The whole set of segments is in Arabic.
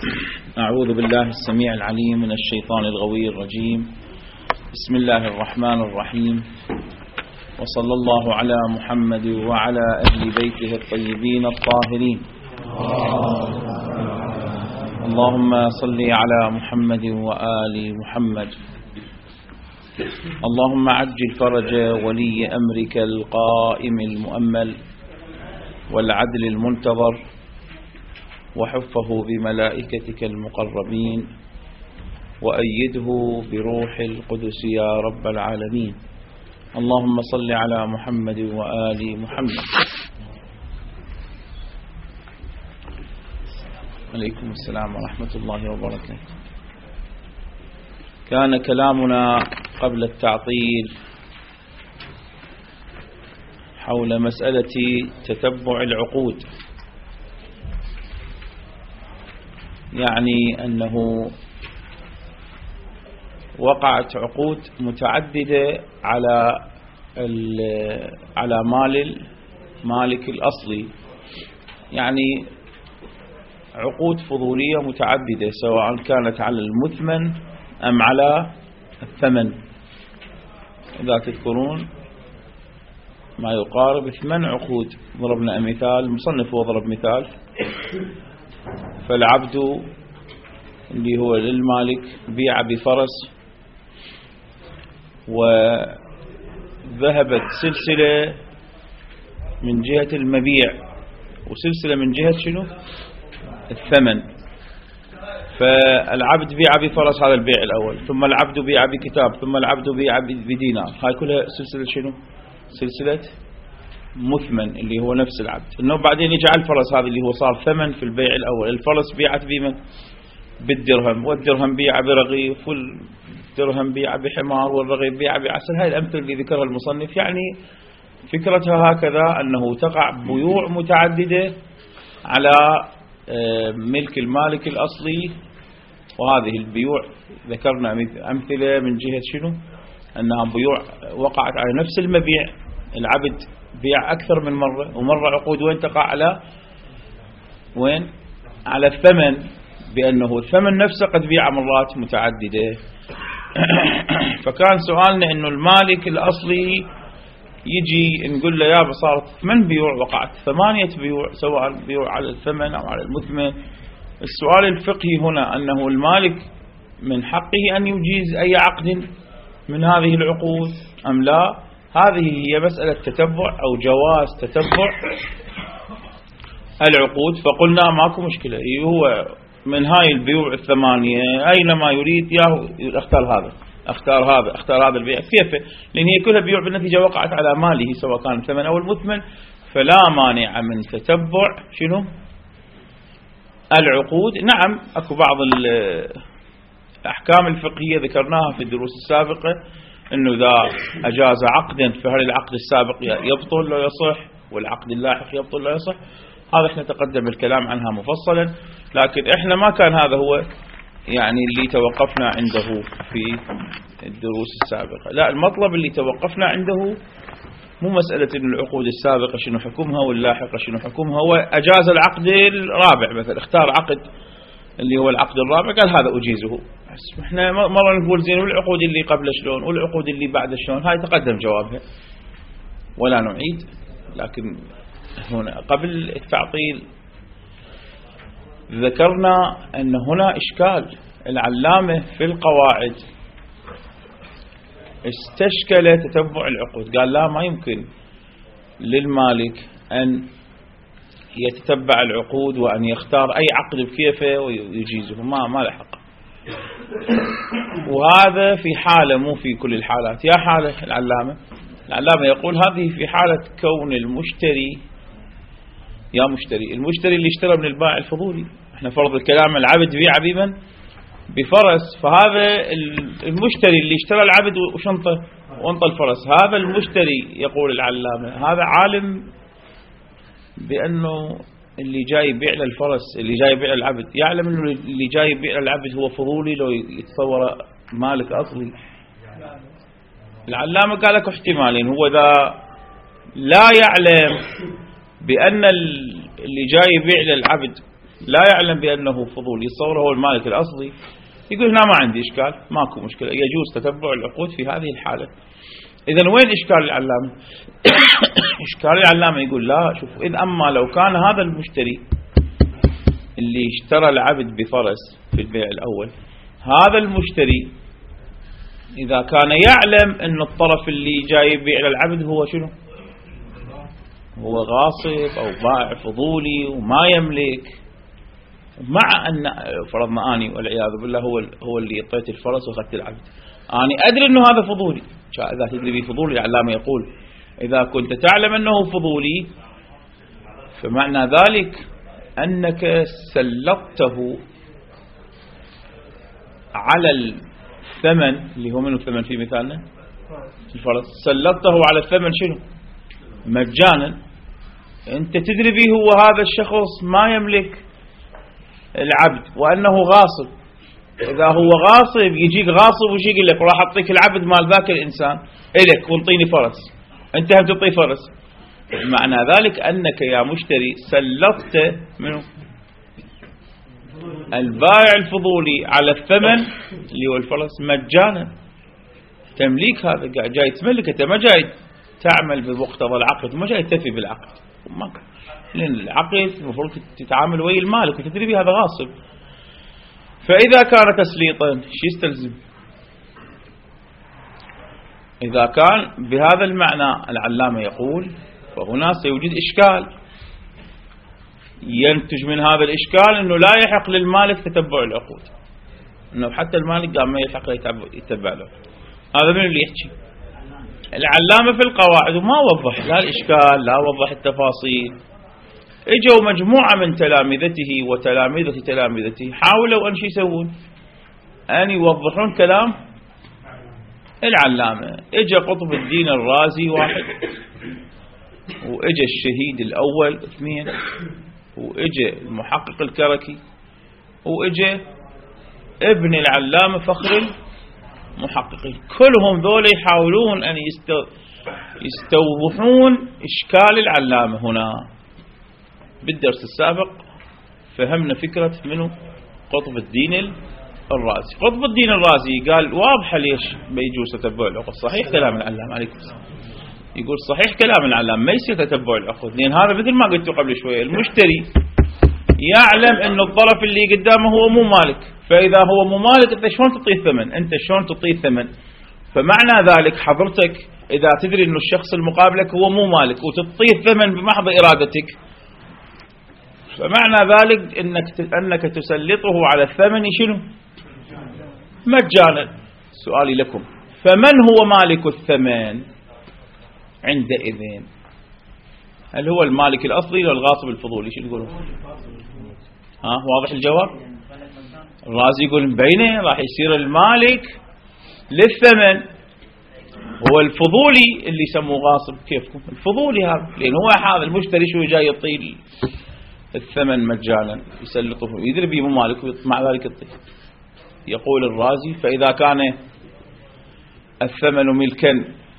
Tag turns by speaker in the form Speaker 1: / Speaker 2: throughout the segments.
Speaker 1: أعوذ بالله السميع العليم من الشيطان الغوي الرجيم. بسم الله الرحمن الرحيم، وصلى الله على محمد وعلى أهل بيته الطيبين الطاهرين. اللهم صل على محمد وآل محمد. اللهم عجل فرج ولي أمرك القائم المؤمل والعدل المنتظر، وحفه بملائكتك المقربين، وأيده بروح القدس يا رب العالمين. اللهم صل على محمد وآل محمد. عليكم السلام ورحمة الله وبركاته. كان كلامنا قبل التعطيل حول مسألة تتبع العقود، يعني أنه وقعت عقود متعددة على مال المالك الأصلي، يعني عقود فضولية متعددة سواء كانت على المثمن أم على الثمن. إذا تذكرون ما يقارب 8 عقود ضربنا مثال، المصنف وضرب مثال. فالعبد اللي هو للمالك بيع بفرس، وذهبت سلسلة من جهة المبيع وسلسلة من جهة شنو؟ الثمن. فالعبد بيع بفرس، هذا البيع الأول، ثم العبد بيع بكتاب، ثم العبد بيع بدينار. هاي كلها سلسلة شنو؟ سلسلة مثمن اللي هو نفس العبد. انه بعدين يجعل الفرس هذا اللي هو صار ثمن في البيع الأول. الفرس بيعت بمن؟ بالدرهم، والدرهم بيع برغيف، والدرهم بيع بحمار، والرغيف بيع بعسل. هاي الأمثلة اللي ذكرها المصنف. يعني فكرتها هكذا، أنه تقع بيوع متعددة على ملك المالك الأصلي. وهذه البيوع ذكرنا أمثلة من جهة شنو؟ أنها بيوع وقعت على نفس المبيع، العبد بيع أكثر من مرة، ومرة عقود وين تقع على وين؟ على الثمن، بأنه الثمن نفسه قد بيع مرات متعددة. فكان سؤالنا أنه المالك الأصلي يجي نقول له يا صارت 8 بيوع، وقعت 8 بيوع، سواء بيوع على الثمن أو على المثمن. السؤال الفقهي هنا أنه المالك من حقه أن يجيز أي عقد من هذه العقود أم لا؟ هذه هي مسألة تتبع أو جواز تتبع العقود. فقلنا ماكو مشكلة، هو من هاي البيوع 8 أينما يريد اختار هذا، اختار هذا، اختار هذا البيع كيفه، لأن هي كلها بيوع بالنتيجة وقعت على ماله سواء كان الثمن أو المثمن. فلا مانع من تتبع شنو؟ العقود. نعم أكو بعض الأحكام الفقهية ذكرناها في الدروس السابقة، أنه إذا أجاز عقدا فهل العقد السابق يبطل لا يصح، والعقد اللاحق يبطل لا يصح. هذا احنا تقدم الكلام عنها مفصلا، لكن احنا ما كان هذا هو يعني اللي توقفنا عنده في الدروس السابقة. لا، المطلب اللي توقفنا عنده مو مسألة إن العقود السابقة شنو حكمها واللاحقة شنو حكمها. هو أجاز العقد الرابع مثلا، اختار عقد اللي هو العقد الرابع، قال هذا أجيزه. احنا مرة نقول زين والعقود اللي قبل شلون والعقود اللي بعد شلون، هاي تقدم جوابها ولا نعيد. لكن هنا قبل التعطيل ذكرنا أن هنا إشكال. العلامة في القواعد استشكل تتبع العقود، قال لا، ما يمكن للمالك أن يتتبع العقود وأن يختار أي عقد بكيفه ويجيزه، ما له حق. وهذا في حالة، مو في كل الحالات. يا حالة العلامة يقول هذه في حالة كون المشتري، يا مشتري، المشتري اللي اشترى من البائع الفضولي. احنا فرض الكلام العبد بيع بمن؟ بفرس. فهذا المشتري اللي اشترى العبد وشنطه وانطى الفرس، هذا المشتري يقول العلامة هذا عالم بأنه اللي جاي يبيع للفرس، اللي جاي يبيع للعبد، يعلم انه اللي جاي يبيع للعبد هو فضولي لو يتصور مالك أصلي. العلامة قال لك احتمالين. هو إذا لا يعلم بأن اللي جاي يبيع للعبد لا يعلم بأنه فضولي، يتصور هو المالك الأصلي، يقول هنا ما عندي إشكال، ماكو مشكلة، يجوز تتبع العقود في هذه الحالة. إذن وين إشكال العلامة؟ إشكال العلامة يقول لا، شوف، إذ أما لو كان هذا المشتري اللي اشترى العبد بفرس في البيع الأول، هذا المشتري إذا كان يعلم أن الطرف اللي جاي يبيع للعبد هو شنو؟ هو غاصب أو بائع فضولي وما يملك، مع أن فرضنا أني والعياذ بالله هو اللي اعطيت الفرس وأخذت العبد، أنا أدري أنه هذا فضولي. إذا تدري به فضولي، العلامة يقول إذا كنت تعلم أنه فضولي فمعنى ذلك أنك سلطته على الثمن اللي هو منه الثمن في مثالنا الفرس، سلطته على الثمن شنو؟ مجانا. أنت تدري به هو هذا الشخص ما يملك العبد وأنه غاصب. إذا هو غاصب يجيك غاصب وش يقول لك؟ راح أعطيك العبد مال ذاك الإنسان إليك وانطيني فرس، أنت هم تعطي فرس. معنى ذلك أنك يا مشتري سلطت منه البائع الفضولي على الثمن اللي هو الفرس مجانا. تمليك هذا جاي تملك، أنت ما جاي تعمل بمقتضى العقد، ما جاي تفي بالعقد، لأن العقد المفروض تتعامل ويا المالك وتدري به هذا غاصب. فإذا كان تسليطا شو يستلزم؟ إذا كان بهذا المعنى العلامة يقول فهنا سيوجد إشكال، ينتج من هذا الإشكال أنه لا يحق للمالك تتبع العقود، أنه حتى المالك قام ما يحق يتبع له. هذا من اللي يحكي العلامة في القواعد وما وضح لا الإشكال لا وضح التفاصيل. اجوا مجموعة من تلامذته وتلامذة تلامذته حاولوا أن شو يسوون؟ أن يوضحون كلام العلامة. اجا قطب الدين الرازي واحد، واجا الشهيد الأول اثنين، واجا المحقق الكركي، واجا ابن العلامة فخر المحققين. كلهم ذول يحاولون أن يستوضحون إشكال العلامة هنا. بالدرس السابق فهمنا فكرة منه قطب الدين الرازي. قطب الدين الرازي قال واضحة ليش ما يجوز تتبع العقود. صحيح كلام العلامة عليكم السلام، يقول صحيح كلام العلامة ما يصير تتبع العقود، لأن هذا مثل ما قلت قبل شوية المشتري يعلم أن الطرف اللي قدامه هو مو مالك، فإذا هو مو مالك أنت شلون تعطيه ثمن؟ أنت شلون تعطيه ثمن؟ فمعنى ذلك حضرتك إذا تدري أن الشخص المقابلك هو مو مالك وتعطيه ثمن بمحض إرادتك، فمعنى ذلك أنك تسلطه على الثمن شنو؟ مجانا. سؤالي لكم، فمن هو مالك الثمن عندئذ؟ هل هو المالك الأصلي ولا الغاصب الفضولي؟ شو تقولون؟ واضح الجواب؟ الرازي يقول بينه راح يصير المالك للثمن هو الفضولي اللي يسموه غاصب. كيفكم الفضولي هذا؟ لأن هو هذا المشتري شو جاي يطيل الثمن مجانا يسلطه، يدري به مو مالك مع ذلك يطيل. يقول الرازي فإذا كان الثمن ملكا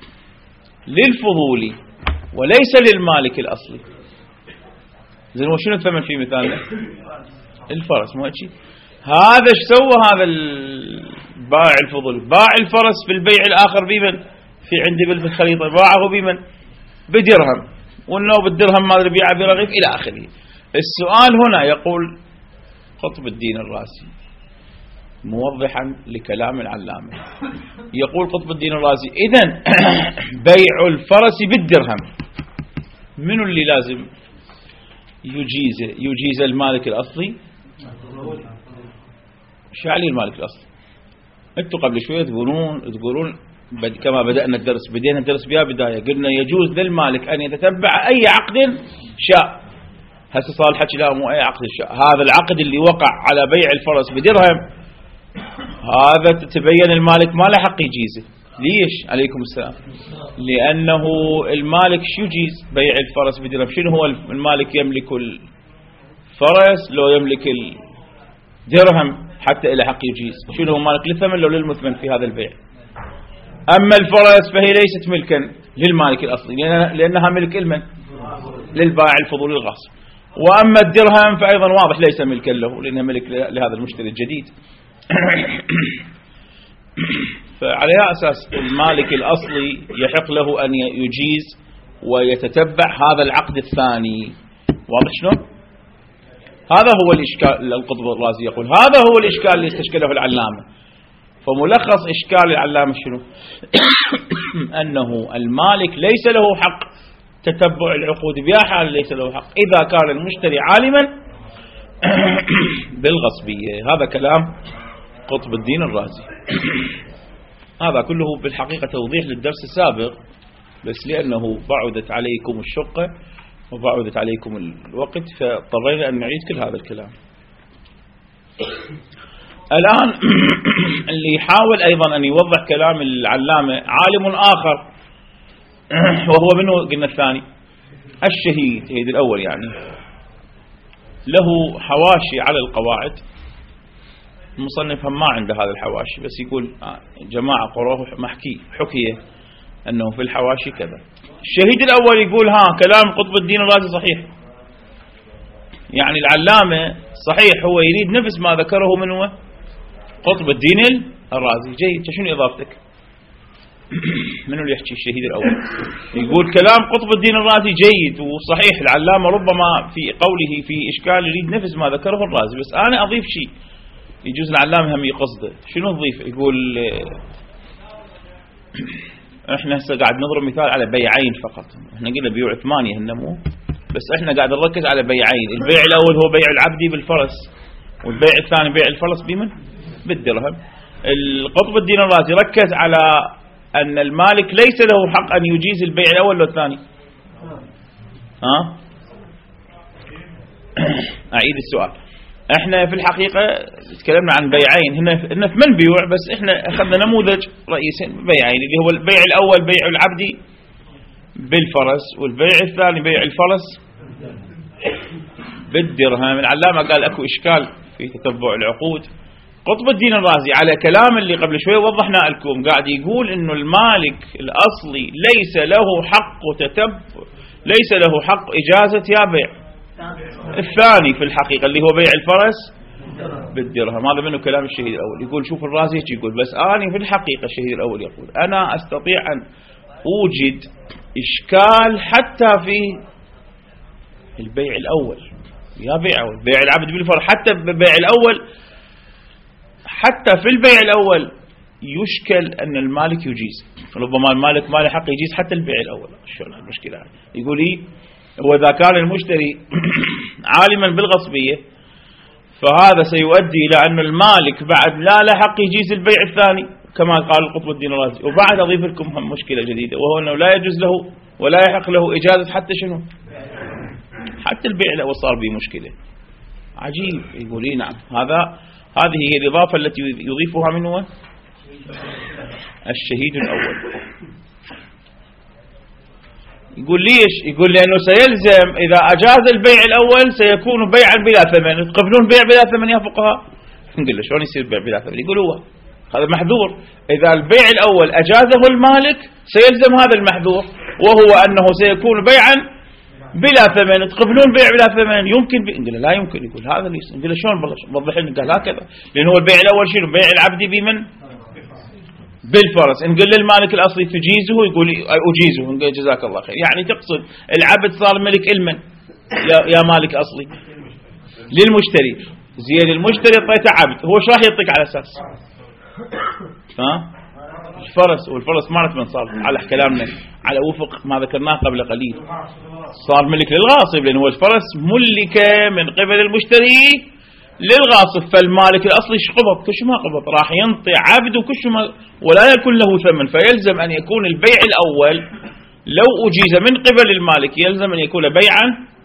Speaker 1: للفضولي وليس للمالك الأصلي، زين وشنو الثمن في مثالنا؟ الفرس، مو هيك؟ هذا ايش سوى هذا البائع الفضولي؟ باع الفرس في البيع الآخر بمن؟ في عندي بالخليطة باعه بمن؟ بدرهم، وانه بالدرهم ما ادري بيعه برغيف إلى آخره. السؤال هنا يقول قطب الدين الرازي موضحا لكلام العلامة، يقول قطب الدين الرازي إذن بيع الفرس بالدرهم منو اللي لازم يجيز المالك الأصلي؟ شو عليه المالك الأصلي؟ انتوا قبل شوية تقولون كما بدأنا الدرس، بدينا الدرس بها بداية، قلنا يجوز للمالك أن يتتبع أي عقد شاء. هسه صار الحكي لا مو أي عقد شاء، هذا العقد اللي وقع على بيع الفرس بدرهم هذا تبين المالك ما له حق يجيزه. ليش؟ عليكم السلام. لأنه المالك شو يجيز بيع الفرس بدرهم؟ شنو هو المالك؟ يملك الفرس لو يملك الدرهم حتى إلى حق يجيز. شنو هو مالك؟ للثمن لو للمثمن في هذا البيع. أما الفرس فهي ليست ملكا للمالك الأصلي لأنها ملك المن؟ للبائع الفضولي الغاصب. وأما الدرهم فأيضا واضح ليس ملكا له لأنه ملك لهذا المشتري الجديد. فعلى أساس المالك الأصلي يحق له أن يجيز ويتتبع هذا العقد الثاني. واضح شنو؟ هذا هو الإشكال. القطب الرازي يقول هذا هو الإشكال اللي استشكله العلامة. فملخص إشكال العلامة شنو؟ أنه المالك ليس له حق تتبع العقود بها حال ليس له حق إذا كان المشتري عالما بالغصبية. هذا كلام قطب الدين الرازي. هذا كله بالحقيقة توضيح للدرس السابق، بس لأنه بعدت عليكم الشقة وبعدت عليكم الوقت فاضطرينا أن نعيد كل هذا الكلام. الآن اللي يحاول أيضا أن يوضح كلام العلامة عالم آخر، وهو منه قلنا الثاني الشهيد الأول، يعني له حواشي على القواعد. المصنف ما عنده هذا الحواشي، بس يقول جماعة قروه حكي أنه في الحواشي كذا. الشهيد الأول يقول كلام قطب الدين الرازي صحيح، يعني العلامة صحيح هو يريد نفس ما ذكره من هو قطب الدين الرازي. جيد، شنو إضافتك؟ منو اللي يحكي؟ الشهيد الأول يقول كلام قطب الدين الرازي جيد وصحيح. العلامة ربما في قوله في إشكال يريد نفس ما ذكره الرازي، بس أنا أضيف شيء يجوز العلامة هم يقصده. شنو نضيف؟ يقول احنا هسه قاعد نضرب مثال على بيعين فقط. احنا قلنا بيوع 8 هنمو، بس احنا قاعد نركز على بيعين. البيع الأول هو بيع العبدي بالفرس، والبيع الثاني بيع الفرس بمن؟ بالدرهم. القطب الدين الرازي ركز على أن المالك ليس له حق أن يجيز البيع الأول والثاني. أعيد السؤال. احنا في الحقيقة تكلمنا عن بيعين هنا في من بيوع، بس احنا أخذنا نموذج رئيسي بيعين اللي هو البيع الأول بيع العبدي بالفرس، والبيع الثاني بيع الفرس بالدرهم. العلامة قال اكو إشكال في تتبع العقود. قطب الدين الرازي على كلام اللي قبل شوي وضحنا لكم قاعد يقول انه المالك الأصلي ليس له حق ليس له حق إجازة يا بيع الثاني في الحقيقة اللي هو بيع الفرس بالدرهم. هذا منه كلام الشهيد الأول. يقول شوف الرازي يقول بس أنا في الحقيقة الشهيد الأول يقول أنا أستطيع أن أوجد إشكال حتى في البيع الأول يا بيع العبد بالفرس. حتى بالبيع الأول، حتى في البيع الأول يشكل أن المالك يجيز. ربما المالك ما له حق يجيز حتى البيع الأول. شلون المشكلة؟ يقول وإذا كان المشتري عالما بالغصبية فهذا سيؤدي إلى أن المالك بعد لا له حق يجيز البيع الثاني كما قال القطب الدين الرازي. وبعد أضيف لكم هم مشكلة جديدة، وهو أنه لا يجوز له ولا يحق له إجازة حتى شنو؟ حتى البيع الأول صار به مشكلة. عجيب. يقول نعم هذه هي الإضافة التي يضيفها من هو الشهيد الأول. يقول ليش؟ يقول لأنه سيلزم إذا أجاز البيع الأول سيكون بيعا بلا ثمن. تقبلون بيع بلا ثمن يا فقهاء؟ نقول له شلون يصير بيع بلا ثمن؟ يقول هو هذا محذور. إذا البيع الأول أجازه المالك سيلزم هذا المحذور، وهو أنه سيكون بيعا بلا ثمن. تقبلون بيع بلا ثمن؟ يمكن نقول لا يمكن. يقول هذا اللي نقول له شلون وضح لنا؟ قال هكذا لأن هو البيع الأول شنو؟ بيع العبد بمن؟ بالفرس. نقول للمالك الأصلي تجيزه؟ يقول أجيزه. نقول جزاك الله خير. يعني تقصد العبد صار ملك المن يا مالك أصلي للمشتري. زين المشتري اعطيته عبد، هو شو راح يعطيك على أساس؟ الفرس. والفرس ما من صار على كلامنا على وفق ما ذكرناه قبل قليل صار ملك للغاصب، لأنه الفرس ملك من قبل المشتري للغاصب. فالمالك الأصلي قبض كش ما قبض راح ينطي عبد وكش ما ولا يكون له ثمن. فيلزم أن يكون البيع الأول لو أجيز من قبل المالك يلزم أن يكون بيعا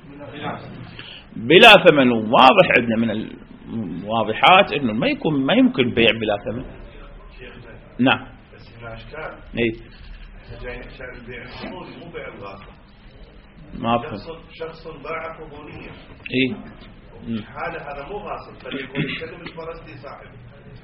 Speaker 1: بلا ثمن. واضح عندنا من الواضحات أنه ما يمكن بيع بلا ثمن. نعم.
Speaker 2: بس هنا أشكال.
Speaker 1: إيه.
Speaker 2: جاي نحكي البيع القبولي مو بيع الغاصب.
Speaker 1: ما أفهم.
Speaker 2: شخص باع قبولية.
Speaker 1: إيه.
Speaker 2: حاله هذا مو غاصب، فليكون يكلم الفرس لصاحبه.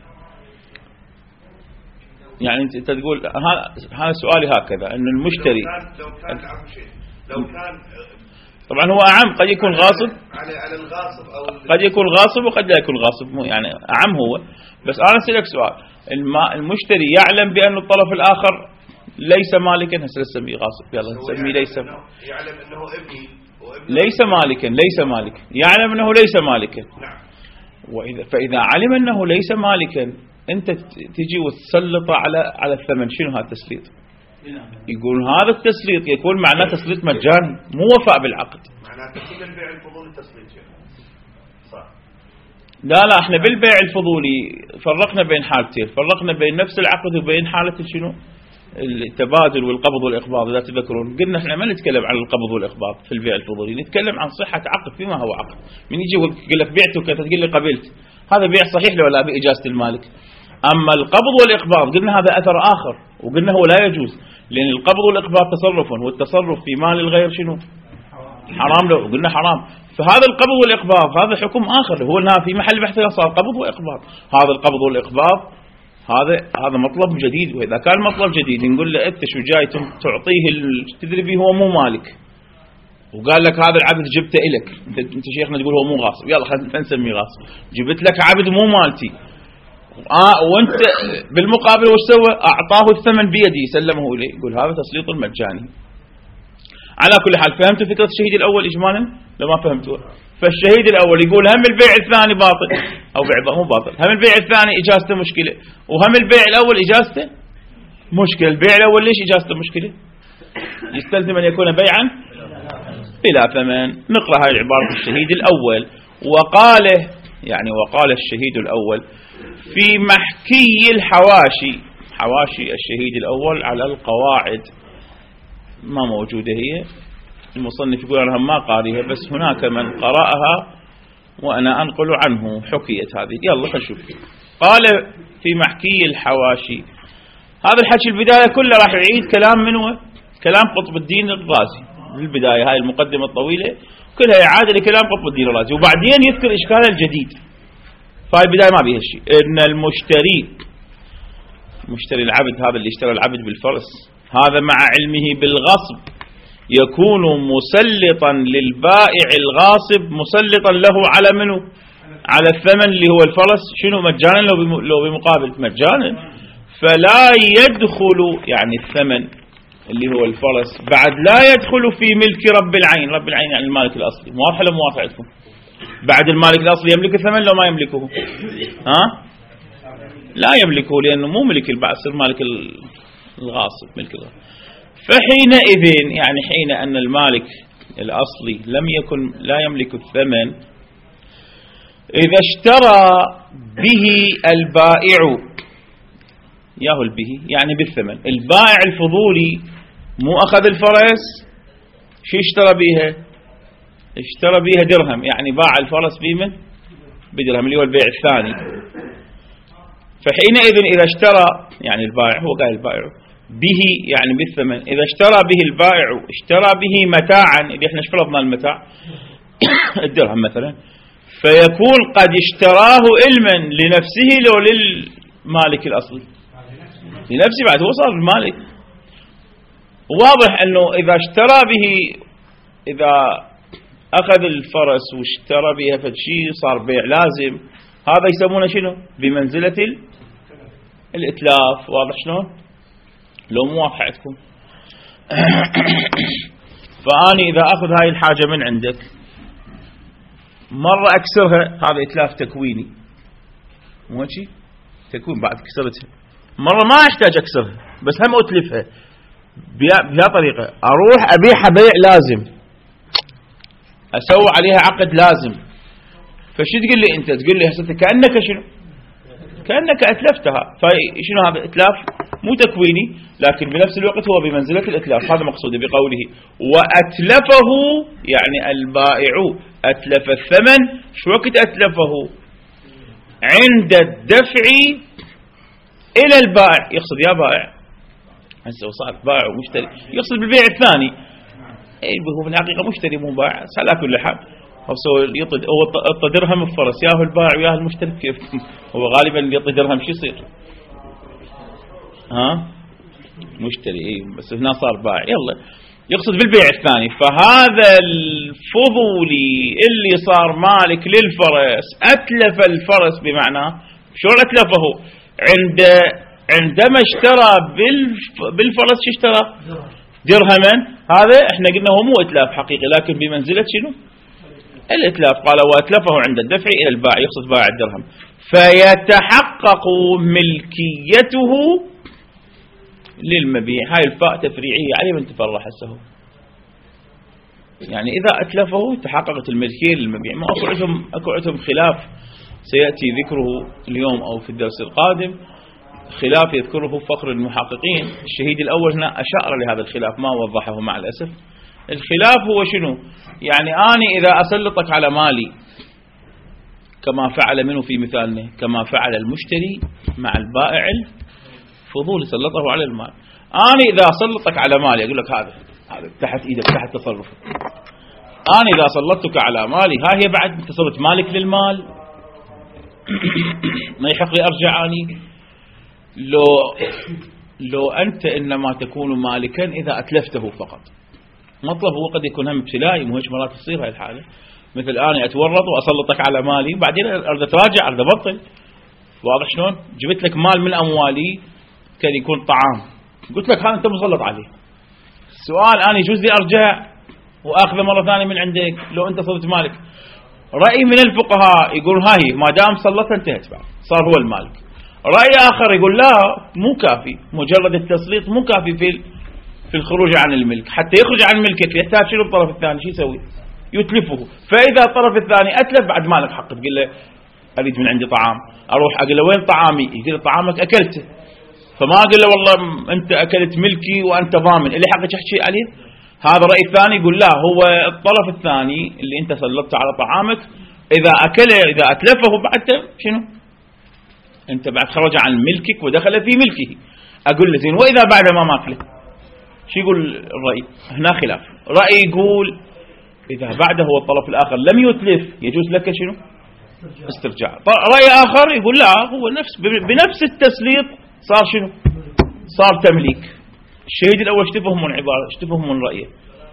Speaker 1: يعني أنت تقول هذا سؤالي هكذا أن المشتري
Speaker 2: لو كان
Speaker 1: طبعا هو أعم، قد يكون غاصب
Speaker 2: على الغاصب أو
Speaker 1: قد يكون غاصب وقد لا يكون غاصب، يعني أعم هو. بس أنا أسألك سؤال، المشتري يعلم بأن الطرف الآخر ليس مالكا، هسه نسميه غاصب، يلا نسميه ليس،
Speaker 2: يعلم أنه ابني
Speaker 1: ليس مالكا، ليس مالكا، يعلم أنه ليس مالكا.
Speaker 2: نعم.
Speaker 1: فإذا علم أنه ليس مالكا أنت تجي وتسلط على الثمن، شنو هذا التسليط؟ يقول هذا التسليط يكون معناه تسليط مجاني، مو وفاء بالعقد.
Speaker 2: معناته كل البيع الفضولي تسليط صح؟
Speaker 1: لا احنا بالبيع الفضولي فرقنا بين حالتين، فرقنا بين نفس العقد وبين حالة شنو؟ التبادل والقبض والإقباض. إذا تذكرون قلنا احنا ما نتكلم عن القبض والإقباض في البيع الفضولي، نتكلم عن صحة عقد فيما هو عقد. من يجي يقول لك بعتك أنت تقول لي قبلت، هذا بيع صحيح لو لا بإجازة المالك. أما القبض والإقباض قلنا هذا أثر آخر، وقلنا هو لا يجوز، لأن القبض والإقباض تصرف، والتصرف في مال الغير شنو؟ حرام له، قلنا حرام. فهذا القبض والإقباض هذا حكم آخر، هو أنها في محل بحث صار قبض وإقباض. هذا القبض والإقباض هذا مطلب جديد، وإذا كان مطلب جديد نقول له أنت شو جاي تعطيه تدري به هو مو مالك، وقال لك هذا العبد جبته إلك، أنت شيخنا تقول هو مو غاصب، يلا خلينا نسميه غاصب، جبت لك عبد مو مالتي، وانت بالمقابل وش سوى؟ اعطاه الثمن بيدي سلمه اليه، يقول هذا تسليط المجاني. على كل حال فهمتوا فكرة الشهيد الاول اجمالا؟ لو ما فهمتوا، فالشهيد الاول يقول هم البيع الثاني باطل، او بيع مو باطل، هم البيع الثاني اجازته مشكلة، وهم البيع الاول اجازته مشكلة. البيع الاول ليش اجازته مشكلة؟ يستلزم ان يكون بيعا بلا ثمن. نقرأ هاي العبارة في الشهيد الاول. وقال الشهيد الاول في محكي الحواشي، حواشي الشهيد الأول على القواعد ما موجودة، هي المصنف يقول عنها ما قاريها، بس هناك من قرأها وأنا أنقل عنه، حكيت هذه. يلا خلينا نشوف. قال في محكي الحواشي، هذا الحكي البداية كله راح يعيد كلام منه، كلام قطب الدين الرازي. بالبداية هاي المقدمة الطويلة كلها إعادة لكلام قطب الدين الرازي، وبعدين يذكر إشكاله الجديد. فهي البداية ما بيها شيء، إن مشتري العبد، هذا اللي اشترى العبد بالفرس، هذا مع علمه بالغصب يكون مسلطا للبائع الغاصب، مسلطا له على منه؟ على الثمن اللي هو الفرس، شنو مجانا لو بمقابل مجانا. فلا يدخل يعني الثمن اللي هو الفرس بعد لا يدخل في ملك رب العين. رب العين يعني المالك الأصلي. موافق ولا موافق عندكم؟ بعد المالك الأصلي يملك الثمن لو ما يملكه؟ لا يملكه، لأنه مو ملك البعض، صار مالك الغاصب، ملك الغاصب. فحينئذ يعني حين أن المالك الأصلي لم يكن لا يملك الثمن، إذا اشترى به البائع، ياهل به يعني بالثمن، البائع الفضولي مو أخذ الفرس، شو اشترى بيها؟ اشترى بيها درهم، يعني باع الفرس بمن؟ بدرهم، اللي هو البيع الثاني. فحينئذ إذا اشترى يعني البائع، هو قال البائع به يعني بالثمن، إذا اشترى به البائع اشترى به متاعا، اللي احنا شفرضنا المتاع الدرهم مثلا، فيكون قد اشتراه علما لنفسه لو للمالك الأصلي؟ لنفسه، بعد هو صار المالك. واضح أنه إذا اشترى به، إذا أخذ الفرس واشترى بها فشي صار بيع لازم، هذا يسمونه شنو؟ بمنزلة الإتلاف. واضح شلون؟ لو مو واضح عندكم. فأني إذا أخذ هاي الحاجة من عندك مرة أكسرها، هذا إتلاف تكويني، مو شيء تكوين، بعد كسرتها مرة ما أحتاج أكسرها، بس هم أتلفها بها طريقة، أروح أبيعها بيع لازم، أسوي عليها عقد لازم. فشو تقول لي أنت؟ تقول لي هسه كأنك شنو؟ كأنك أتلفتها. فشنو هذا؟ إتلاف مو تكويني، لكن بنفس الوقت هو بمنزلة الإتلاف. هذا مقصود بقوله وأتلفه، يعني البائع أتلف الثمن. شو وقت أتلفه؟ عند الدفع إلى البائع. يقصد يا بائع، هسه صار بائع ومشتري، يقصد بالبيع الثاني، هو في الحقيقة مشتري مو بائع. على كل حال هو يعطي درهم الفرس، ياهو البائع وياهو المشتري. كيف هو غالبا يعطي درهم شو يصير؟ مشتري، بس هنا صار بائع. يلا يقصد بالبيع الثاني. فهذا الفضولي اللي صار مالك للفرس أتلف الفرس، بمعنى شلون أتلفه؟ عندما اشترى بالفرس شو اشترى؟ درهما. هذا احنا قلنا هو مو اتلاف حقيقي، لكن بمنزلة شنو؟ الاتلاف. قال واتلفه عند الدفع إلى البائع، يقصد بائع الدرهم. فيتحقق ملكيته للمبيع. هاي الفاء تفريعية عليه من تفرح هسه. يعني إذا أتلفه تحققت الملكية للمبيع. ما أكو عندهم خلاف سيأتي ذكره اليوم أو في الدرس القادم، خلاف يذكره فخر المحققين. الشهيد الأول هنا أشار لهذا الخلاف، ما وضحه مع الأسف. الخلاف هو شنو؟ يعني أنا إذا أسلطك على مالي كما فعل منه في مثالنا، كما فعل المشتري مع البائع الفضولي سلطه على المال. أنا إذا أسلطك على مالي أقول لك هذا تحت إيدك، تحت تصرفك. أنا إذا سلطتك على مالي، ها هي بعد أنت صرت مالك للمال، ما يحق لي أرجع أني. لو أنت إنما تكون مالكا إذا أتلفته فقط. مطلب هو قد يكون هم ابتلائي، مو هيك مرات تصير هاي الحالة، مثل أنا أتورط وأسلطك على مالي بعدين أرد أتراجع، أرد أبطل. واضح شلون؟ جبت لك مال من أموالي كان يكون طعام، قلت لك هذا أنت مسلط عليه. السؤال أنا يجوز لي أرجع وأخذه مرة ثانية من عندك لو أنت صرت مالك؟ رأي من الفقهاء يقول هاي ما دام سلطت انتهت بعد، صار هو المالك. رأي آخر يقول لا، مو كافي مجرد التسليط، مو كافي في الخروج عن الملك. حتى يخرج عن ملكك يحتاج شنو الطرف الثاني؟ شو يسوي؟ يتلفه. فإذا الطرف الثاني أتلف بعد ما لك حق تقول له أريد من عندي طعام، أروح أقول له وين طعامي؟ يقول له طعامك أكلته. فما أقول له والله أنت أكلت ملكي وأنت ضامن، اللي حقك تحكي عليه. هذا رأي الثاني يقول لا، هو الطرف الثاني اللي أنت سلطت على طعامك إذا أكله إذا أتلفه بعد شنو؟ أنت بعد خرج عن ملكك ودخل في ملكه. أقول له زين وإذا بعد ما ماكله؟ شو يقول الرأي؟ هنا خلاف. رأي يقول إذا بعده هو الطرف الآخر لم يتلف يجوز لك شنو؟ استرجاع. رأي آخر يقول لا، هو بنفس التسليط صار شنو؟ صار تمليك. الشهيد الأول اشتفهم من عبارة، اشتفهم من رأيه.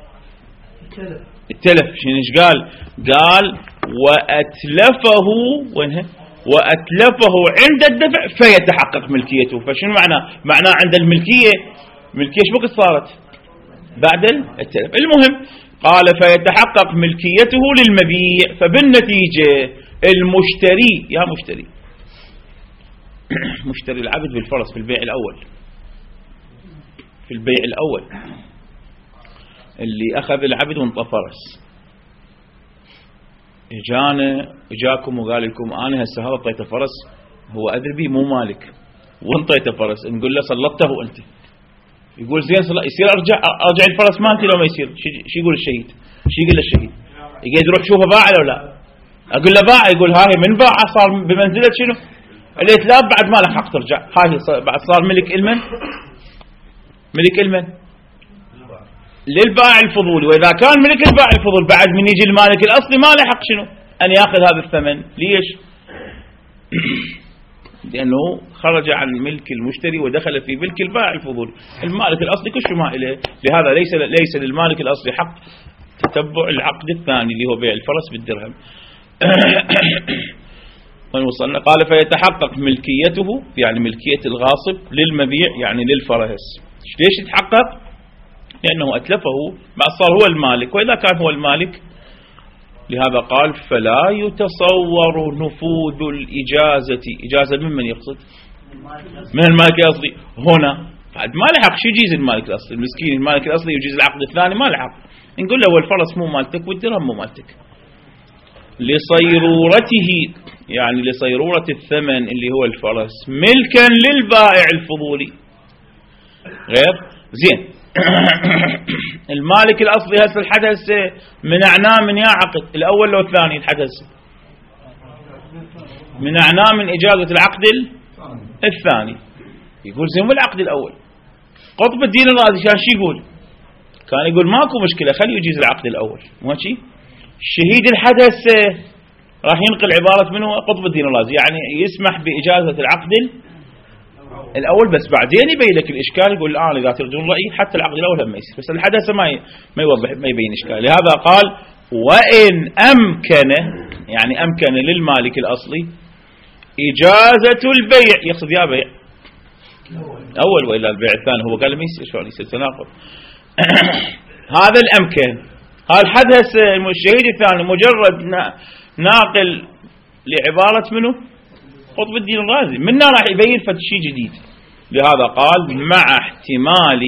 Speaker 1: التلف شنو ايش قال؟ قال وأتلفه، وينها؟ وأتلفه عند الدفع فيتحقق ملكيته. فشنو معناه عند الملكية؟ ملكية ايش وقت صارت؟ بعد التلف. المهم قال فيتحقق ملكيته للمبيع. فبالنتيجة المشتري، يا مشتري مشتري العبد بالفرس في البيع الأول، في البيع الأول اللي أخذ العبد وانطى فرس، اجاكم وقال لكم أنا هسه هذا طيته فرس هو أدري بيه مو مالك وانطيته فرس، نقول له سلطته أنت. يقول زين يصير أرجع الفرس مالتي لو ما يصير؟ شو يقول الشهيد؟ شو يقول الشهيد؟ يقول يروح شوفه باع لو لا؟ أقول له باع. يقول هاي من باع صار بمنزلة شنو؟ الإتلاف بعد ما له حق ترجع. هاي بعد صار ملك المن؟ ملك المن؟ للبائع الفضولي. وإذا كان ملك البائع الفضولي بعد من يجي المالك الأصلي ما له حق شنو؟ أن يأخذ هذا الثمن. ليش؟ لأنه خرج عن ملك المشتري ودخل في ملك البائع الفضولي. المالك الأصلي كل ما إليه. لهذا ليس للمالك الأصلي حق تتبع العقد الثاني اللي هو بيع الفرس بالدرهم. وصلنا قال فيتحقق ملكيته، يعني ملكية الغاصب للمبيع يعني للفرس. ليش يتحقق؟ لأنه أتلفه ما صار هو المالك. وإذا كان هو المالك لهذا قال فلا يتصور نفوذ الإجازة. إجازة من يقصد؟ من المالك الأصلي. هنا بعد ما لحق شو يجيز المالك الأصلي؟ المسكين المالك الأصلي يجيز العقد الثاني ما لحق. نقول له الفرس مو مالتك والدرهم مو مالتك. لصيرورته يعني لصيرورة الثمن اللي هو الفرس ملكا للبائع الفضولي غير زين. المالك الأصلي هسه الحدث منعناه من يا عقد الأول لو الثاني الحدث منعناه من إجازة العقد الثاني. يقول زين والعقد الأول قطب الدين الرازي كان شو يقول؟ كان يقول ماكو مشكلة خلي يجيز العقد الأول مو شيء. الشهيد الحدث راح ينقل عبارة منه قطب الدين الرازي يعني يسمح بإجازة العقد الأول، بس بعدين يبين لك الإشكال، يقول الآن إذا ترجون رأيي حتى العقد الأول هم يصير، بس الحدث ما يوضح، ما يبين إشكال. لهذا قال وإن أمكن، يعني أمكن للمالك الأصلي إجازة البيع، يقصد يا بيع أول، وإلا البيع الثاني هو قال ما يصير، شو يصير تناقض. هذا الأمكن. قال حدث الشهيد الثاني مجرد ناقل لعبارة منه قطب الدين الرازي، منها راح يبين فد شيء جديد. لهذا قال مع احتمال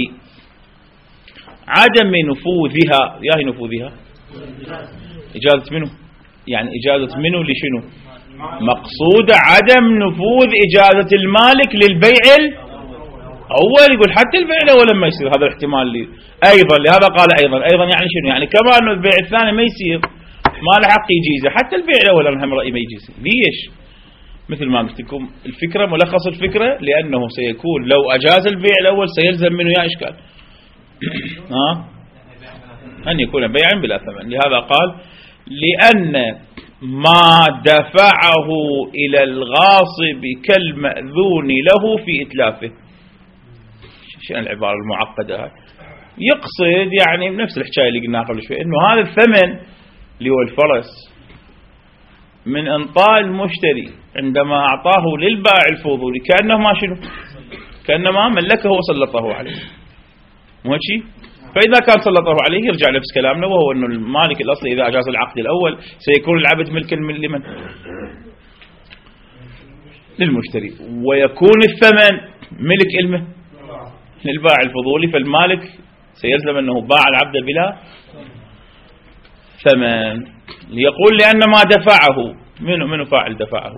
Speaker 1: عدم نفوذها، ياهي نفوذها إجازة منه، يعني إجازة منه لشنو؟ مقصود عدم نفوذ إجازة المالك للبيع الأول. يقول حتى البيع الأول لما يصير هذا الاحتمال لي أيضا. لهذا قال أيضا يعني شنو؟ يعني كما أنه البيع الثاني ما يصير، ما له حق يجيزه، حتى البيع الأول أنا هم رأيي ما يجيزه. ليش؟ مثل ما قلت لكم الفكرة، ملخص الفكرة، لأنه سيكون لو أجاز البيع الأول سيلزم منه يا إشكال أن يكون بيعا بلا ثمن. لهذا قال لأن ما دفعه إلى الغاصب كالمأذون له في إتلافه. شنو العبارة المعقدة هاي؟ يقصد يعني نفس الحكاية اللي قلناها قبل شوي، إنه هذا الثمن اللي هو الفرس من انطاء المشتري عندما أعطاه للبائع الفضولي كأنه ما شنو؟ كأنما ملكه وسلطه عليه، مو شيء؟ فإذا كان سلطه عليه يرجع نفس كلامنا، وهو أنه المالك الأصلي إذا أجاز العقد الأول سيكون العبد ملكا لمن؟ للمشتري، ويكون الثمن ملك إلمه للبائع الفضولي، فالمالك سيلزم أنه باع العبد بلا ثمن. ليقول لأن ما دفعه، منو فاعل دفعه؟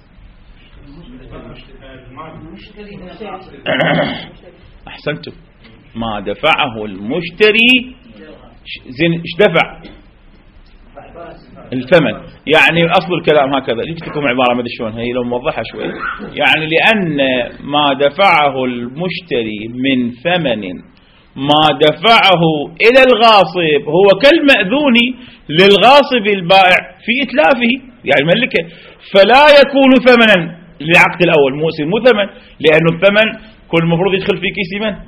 Speaker 1: أحسنتم، ما دفعه المشتري. ايش دفع؟ الثمن. يعني أصل الكلام هكذا، جبت لكم عبارة ما ادري شلون هي لو موضحها شوي. يعني لأن ما دفعه المشتري من ثمن ما دفعه إلى الغاصب هو كالمأذون للغاصب البائع في إتلافه، يعني ملكه، فلا يكون ثمنا للعقد الأول، مو ثمن، لأنه الثمن كل المفروض يدخل في كيس من؟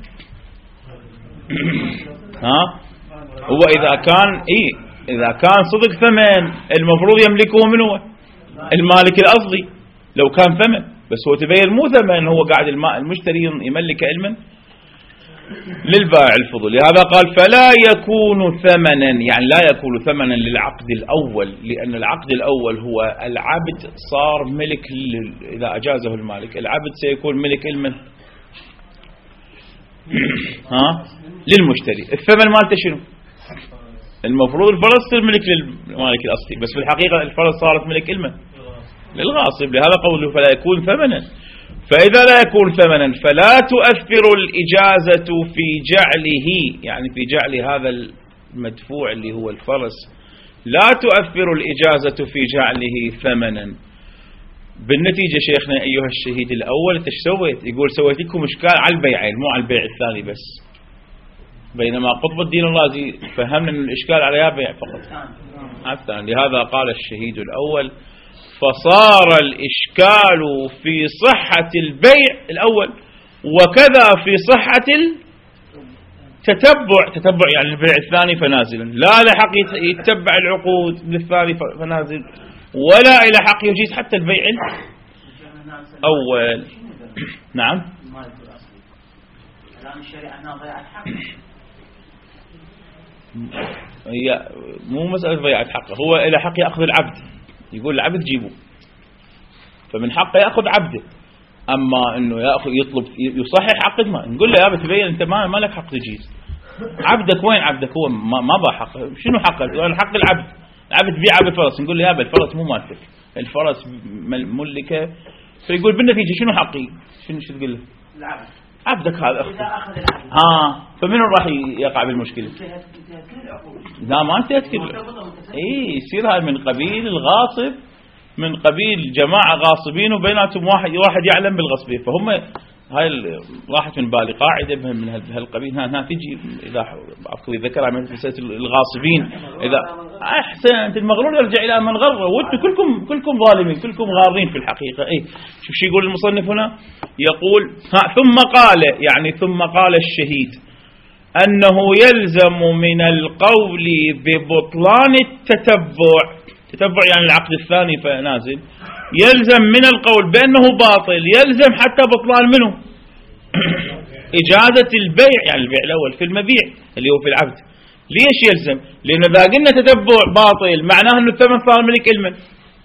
Speaker 1: هو إذا كان صدق ثمن المفروض يملكه من هو؟ المالك الأصلي لو كان ثمن، بس هو تبين مو ثمن، هو قاعد المشتري يملك علما للبائع الفضولي. هذا قال فلا يكون ثمنا، يعني لا يكون ثمنا للعقد الأول، لأن العقد الأول هو العبد صار ملك إذا أجازه المالك، العبد سيكون ملك علما للمشتري. الثمن مالته شنو؟ المفروض الفرس تصير ملك للمالك الأصلي، بس في الحقيقة الفرس صارت ملك علما للغاصب. لهذا قوله فلا يكون ثمنا. فإذا لا يكون ثمنا فلا تؤثر الإجازة في جعله، يعني في جعل هذا المدفوع اللي هو الفرس، لا تؤثر الإجازة في جعله ثمنا. بالنتيجة شيخنا أيها الشهيد الأول انت ايش سويت؟ يقول سويت لكم إشكال على البيعين مو على البيع الثاني بس، بينما قطب الدين الرازي فهمنا أن الإشكال على يا بيع فقط الثاني. لهذا قال الشهيد الأول فصار الإشكال في صحة البيع الأول وكذا في صحة التتبع، يعني البيع الثاني فنازل، لا لحق يتبع العقود للثاني فنازل، ولا إلى حق يجيز حتى البيع الأول. نعم هي مو مسألة ضياعة حقه، هو إلى حق يأخذ العبد، يقول العبد جيبه، فمن حقه يأخذ عبده. أما أنه يطلب يصحح عقد، ما نقول له يا بتبين أنت ما لك حق تجيز عبدك، وين عبدك؟ هو ما با حقه. شنو حقه؟ حق العبد بيعه بالفرس، نقول له يا الفرس مو مالك، الفرس ملكه. فيقول بالنتيجة شنو حقي؟ شو تقول له؟ العبد عبدك هذا أخذ العبد. فمن راح يقع بالمشكلة؟ لا ما انتهت كله. يصير هذا من قبيل الغاصب، من قبيل جماعة غاصبين وبيناتهم واحد يعلم بالغصبين، فهم هاي راحت من بالي قاعدة من هالقبيل هنا تجي إذا ذكرها من مسألة الغاصبين إذا أحسنت المغرور يرجع إلى من غر، وأنتم كلكم ظالمين كلكم غارين في الحقيقة. شو يقول المصنف هنا؟ يقول ثم قال الشهيد أنه يلزم من القول ببطلان التتبع يعني العقد الثاني فنازل، يلزم من القول بأنه باطل، يلزم حتى بطلان منه إجازة البيع يعني البيع الأول في المبيع اللي هو في العبد. ليش يلزم؟ لأنه إذا قلنا تتبع باطل معناه أنه الثمن صار ملك المن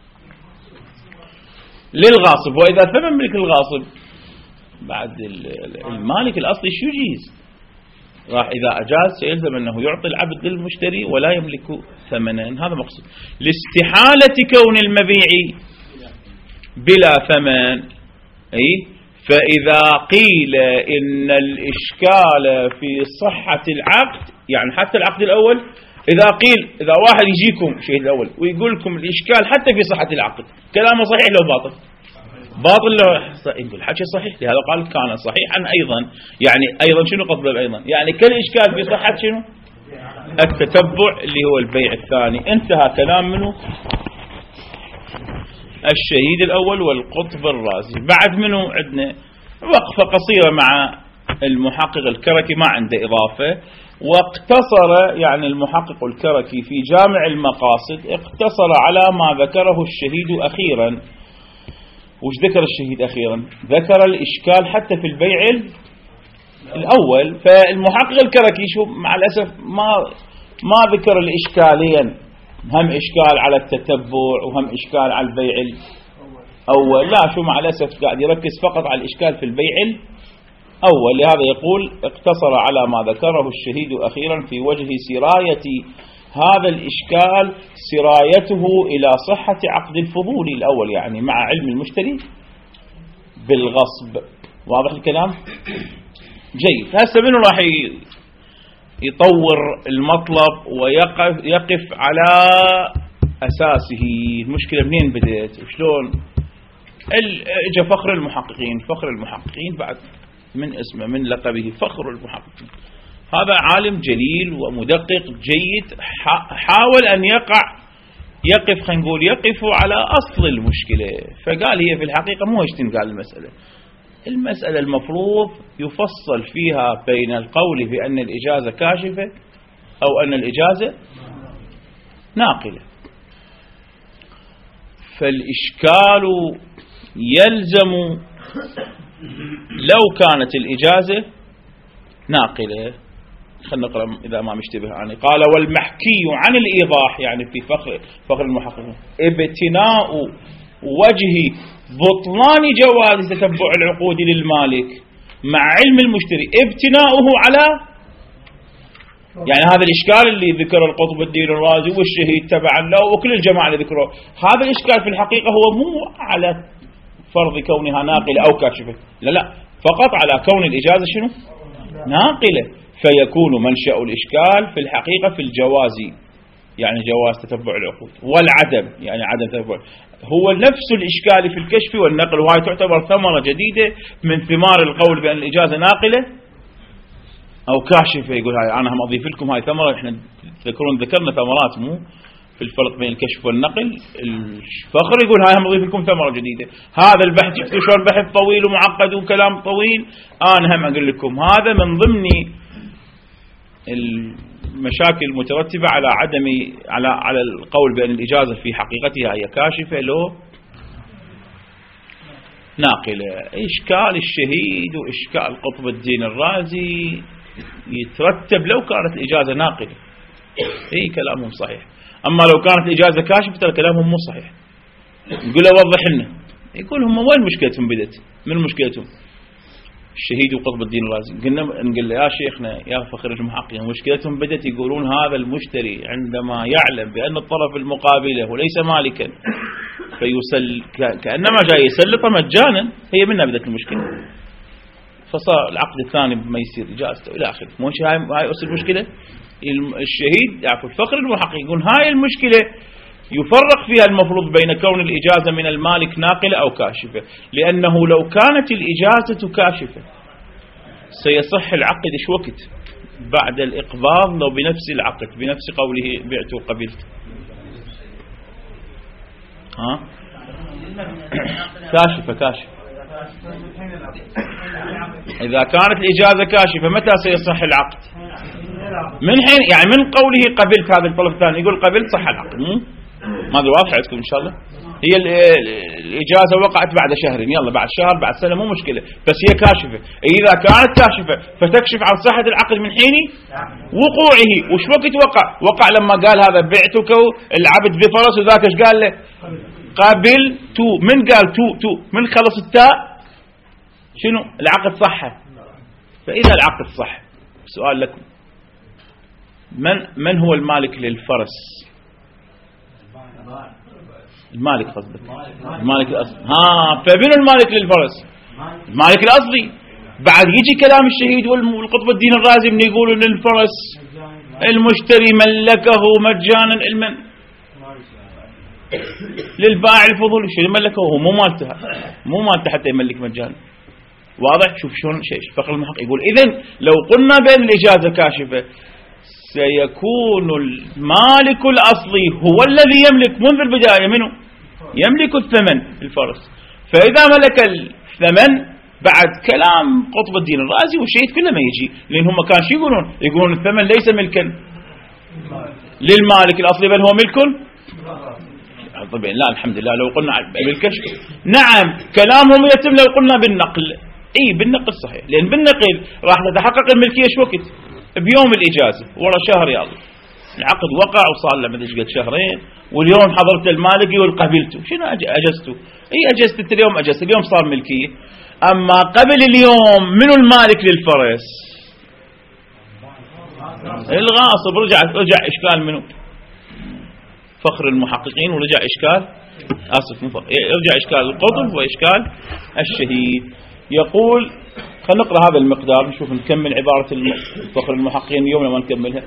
Speaker 1: للغاصب، وإذا ثمن ملك الغاصب بعد المالك الأصلي شو يجيز؟ راح إذا أجاز سيلزم أنه يعطي العبد للمشتري ولا يملك ثمنا. هذا مقصود لاستحالة كون المبيع بلا ثمن. فإذا قيل إن الإشكال في صحة العقد يعني حتى العقد الأول، إذا واحد يجيكم شيء الأول ويقول لكم الإشكال حتى في صحة العقد، كلامه صحيح لو باطل؟ باطل لو يقول حكي صحيح، لهذا قال كان صحيحا أيضا. يعني أيضا شنو قصده أيضا؟ يعني كالإشكال في صحة شنو؟ التتبع اللي هو البيع الثاني. انتهى كلام منه الشهيد الأول والقطب الرازي. بعد منه عندنا وقفة قصيرة مع المحقق الكركي ما عنده إضافة، واقتصر يعني المحقق الكركي في جامع المقاصد اقتصر على ما ذكره الشهيد أخيرا. وش ذكر الشهيد أخيرا؟ ذكر الإشكال حتى في البيع الأول. فالمحقق الكركي شو مع الأسف ما ذكر الإشكالين، هم إشكال على التتبع وهم إشكال على البيع الأول. لا شو مع الأسف قاعد يركز فقط على الإشكال في البيع الأول. لهذا يقول اقتصر على ما ذكره الشهيد أخيرا في وجه سراية هذا الإشكال، سرايته إلى صحة عقد الفضول الأول يعني مع علم المشتري بالغصب. واضح الكلام؟ جيد. هسه منه راح يطور المطلب ويقف على أساسه. المشكلة منين بدأت وشلون؟ اجى فخر المحققين بعد من اسمه من لقبه فخر المحققين. هذا عالم جليل ومدقق جيد، حاول أن يقف خلينا نقول يقف على أصل المشكلة. فقال هي في الحقيقة مو ايش تنقال المسألة المفروض يفصل فيها بين القول بأن الإجازة كاشفة أو أن الإجازة ناقلة. فالإشكال يلزم لو كانت الإجازة ناقلة. خلنا نقرأ إذا ما مشتبه عني. قال والمحكي عن الإيضاح يعني في فخر المحققين ابتناء وجه بطلان جواز تتبع العقود للمالك مع علم المشتري ابتناؤه على يعني هذا الإشكال اللي ذكر القطب الدين الرازي والشهيد تبعا له وكل الجماعة اللي ذكروه. هذا الإشكال في الحقيقة هو مو على فرض كونها ناقلة أو كاشفة، لا فقط على كون الإجازة شنو ناقلة. فيكون منشأ الإشكال في الحقيقة في الجواز يعني جواز تتبع العقود، والعدم يعني عدم تتبع. هو نفس الإشكال في الكشف والنقل، وهي تعتبر ثمرة جديدة من ثمار القول بأن الإجازة ناقلة أو كاشفة. يقول هاي أنا هم أضيف لكم هاي ثمرة. إحنا ذكرنا ثمرات مو في الفرق بين الكشف والنقل. الفخر يقول هاي هم أضيف لكم ثمرة جديدة. هذا البحث شفتوا شلون بحث طويل ومعقد وكلام طويل. أنا هم أقول لكم هذا من ضمن المشاكل المترتبة على على القول بأن الإجازة في حقيقتها هي كاشفة لو ناقلة. إشكال الشهيد وإشكال قطب الدين الرازي يترتب لو كانت الإجازة ناقلة. كلامهم صحيح. أما لو كانت الإجازة كاشفة ترى كلامهم مو صحيح. نقول له وضح لنا، يقول هم وين مشكلتهم بدت؟ من مشكلتهم؟ الشهيد وقطب الدين الرازي. نقول له يا شيخنا يا فخر المحققين مشكلتهم بدت يقولون هذا المشتري عندما يعلم بأن الطرف المقابله وليس مالكا كأنما جاي يسلطه مجانا، هي منها بدت المشكلة. فصار العقد الثاني ما يصير إجازته إلى آخره. مو هاي أصل المشكلة. الشهيد يعرف الفخر المحقق يقول هاي المشكلة يفرق فيها المفروض بين كون الإجازة من المالك ناقلة أو كاشفة، لأنه لو كانت الإجازة كاشفة سيصح العقد إيش وقت؟ بعد الإقباض، لو بنفس العقد بنفس قوله بعت وقبلت. كاشفة. إذا كانت الإجازة كاشفة متى سيصح العقد؟ من حين يعني من قوله قبلت، هذا الطرف الثاني يقول قبلت صح العقد. ماذا واضح عندكم إن شاء الله؟ هي الإجازة وقعت بعد شهر، يلا بعد شهر بعد سنة مو مشكلة، بس هي كاشفة. إذا كانت كاشفة فتكشف عن صحة العقد من حين وقوعه. وش وقت وقع لما قال هذا بعتك العبد بفرس، وذاك ايش قال له؟ قبلت. من قال تو من خلص التاء شنو العقد صحة. فإذا العقد صح، سؤال لكم، من هو المالك للفرس؟ المالك قصدك المالك الأصلي. فمن المالك للفرس؟ المالك الأصلي. بعد يجي كلام الشهيد والقطب الدين الرازي من يقول ان الفرس المشتري ملكه مجانا للبائع الفضول. شو ملكه؟ هو مو مالته حتى يملك مجانا. واضح؟ شوف شلون شيء فقر المحقق يقول إذن لو قلنا بأن الإجازة كاشفة سيكون المالك الأصلي هو الذي يملك منذ البداية منه يملك الثمن الفرس. فإذا ملك الثمن بعد كلام قطب الدين الرازي والشهيد كله ما يجي، لأن هم كان شو يقولون الثمن ليس ملكا للمالك الأصلي بل هو ملك. طبعا لا الحمد لله لو قلنا بالكشف نعم كلامهم يتم لو قلنا بالنقل. بالنقل صحيح، لأن بالنقل راح تتحقق الملكية شو وقت؟ بيوم الإجازة ورا شهر يلا العقد وقع وصار له مدري قد شهرين، واليوم حضرت المالك يقول قبلته. شنو أجزته؟ أجزت اليوم، أجزت اليوم صار ملكية. أما قبل اليوم منو المالك للفرس؟ الغاصب. رجع إشكال منو؟ فخر المحققين، ورجع إشكال يرجع إشكال القطب وإشكال الشهيد. يقول خلينا نقرأ هذا المقدار نشوف نكمل عبارة فخر المحققين اليوم لما نكملها.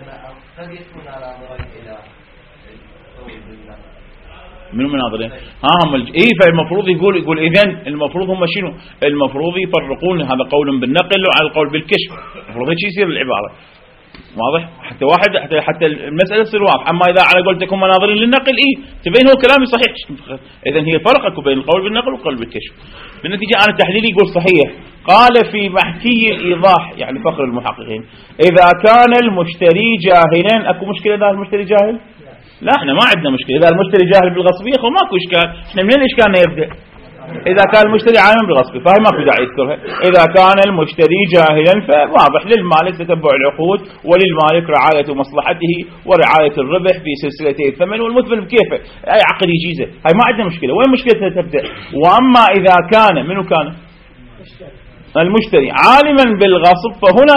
Speaker 1: منو مناظرين؟ هم فالمفروض يقول إذن المفروض هم شنو؟ المفروض يفرقون هذا قول بالنقل وعلى القول بالكشف. المفروض هيك يصير العبارة واضح حتى المسألة تصير واضحة. أما إذا على قولتكم مناظرين للنقل تبين هو كلامي صحيح. إذن هي فرقك بين القول بالنقل والقول بالكشف. بالنتيجة أنا تحليلي يقول صحيح. قال في محكي الإيضاح يعني فخر المحققين إذا كان المشتري جاهلا. أكو مشكلة إذا المشتري جاهل؟ لا احنا ما عندنا مشكلة. إذا المشتري جاهل بالغصبية ماكو إشكال. احنا منين إشكالنا يبدأ؟ إذا كان المشتري عالما بالغصب فهي ماكو داعي يذكرها. إذا كان المشتري جاهلا فواضح للمالك تتبع العقود وللمالك رعاية مصلحته ورعاية الربح في سلسلتي الثمن والمثمن بكيفه. أي عقد يجيزه هاي ما عندنا مشكلة. وين مشكلتها تبدأ؟ وأما إذا كان منو كان المشتري عالما بالغصب فهنا